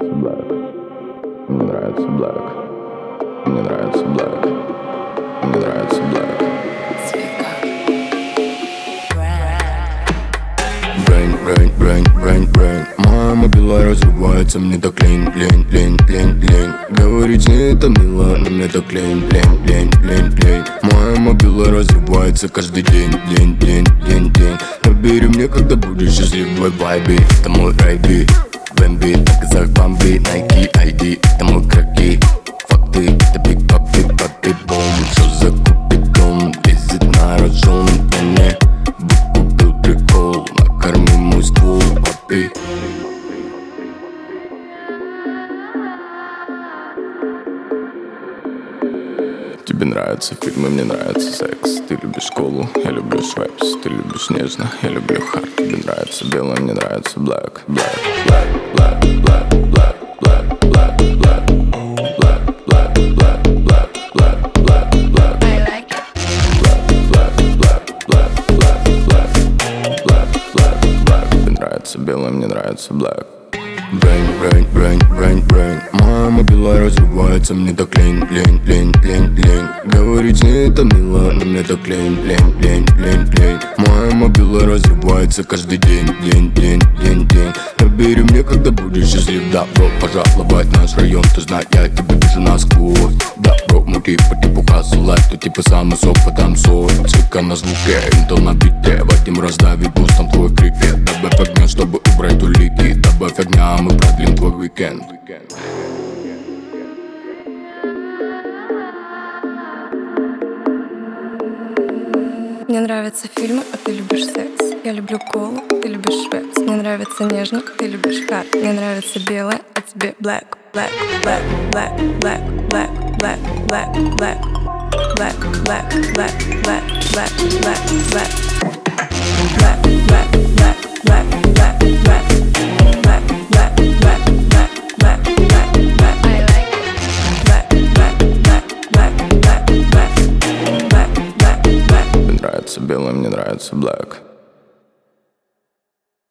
нравится Black. Мне нравится Black. Мне нравится Black. Мне нравится Black. Brain. Моя мобила разрывается, мне так лень. Говорить не это мило, но мне так лень. Моя мобила разрывается каждый день. Набери мне, когда будешь счастливой вайби. Это мой райби, Бэмби, на казах бамби, Nike ID, это мой краки. Факты, это биг папи, бом. Что за купидон, лезет на рожон. Я не купил прикол, накорми мой ствол, папи. Тебе нравятся фильмы, мне нравится секс. Ты любишь колу, я люблю швепс. Ты любишь нежно, я люблю хард. Тебе нравится белое, мне нравится black. Тебе нравится белое, мне нравится black. Brain. Моя мобила разрывается, мне так лень. Говорить не это мило, но мне так лень. Моя мобила разрывается каждый день. Набери мне, когда будешь счастлив. Да, бро, пожаловать в наш район. Ты знаешь, я тебе вижу насквозь. Да, бро, мути по типу hustle life. Ты типа самый сок, потанцуй. Цика на звуке, интел на бите. Вадим раздавит бустом твой крикет. Добавь огня, чтобы убрать улики. Добавь огня, мы продлим твой уикенд. Мне нравятся фильмы, а ты любишь секс. Я люблю колу, ты любишь швепс. Мне нравится нежно, ты любишь хард. Мне нравится белое, а тебе black. Мне нравится белое, мне нравится black.